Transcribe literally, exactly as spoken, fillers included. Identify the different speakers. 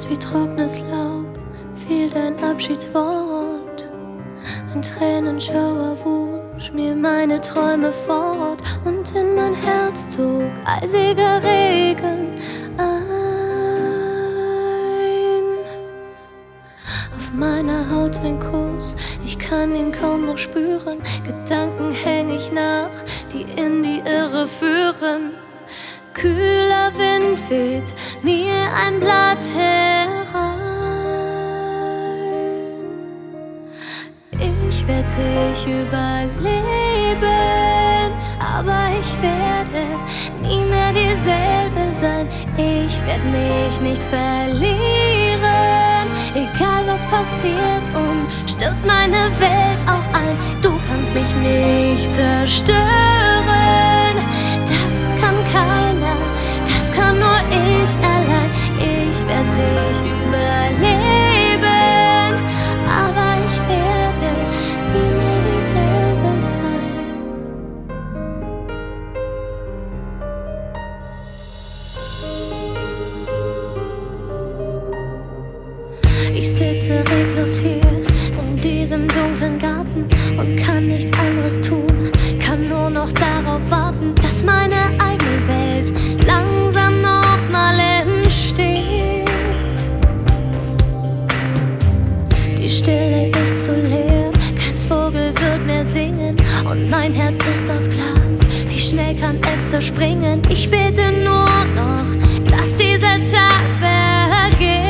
Speaker 1: ist wie trockenes Laub, fiel dein Abschiedswort. Ein Tränenschauer wusch mir meine Träume fort und in mein Herz zog eisiger Regen ein. Auf meiner Haut ein Kuss, ich kann ihn kaum noch spüren. Gedanken häng ich nach, die in die Irre führen. Kühler Wind weht mir ein Blatt herein. Ich werd dich überleben, aber ich werde nie mehr dieselbe sein. Ich werd mich nicht verlieren, egal was passiert und stürzt meine Welt auch ein. Du kannst mich nicht zerstören, das kann keiner, das kann nur ich allein. Ich werd dich überleben, aber ich werde nie mehr dieselbe sein. Ich sitze reglos hier in diesem dunklen Garten und kann nichts anderes tun, kann nur noch darauf warten, dass meine eigene Welt langsam noch mal entsteht. Die Stille ist so leer, kein Vogel wird mehr singen und mein Herz ist aus Glas. Wie schnell kann es zerspringen? Ich bete nur noch, dass dieser Tag vergeht.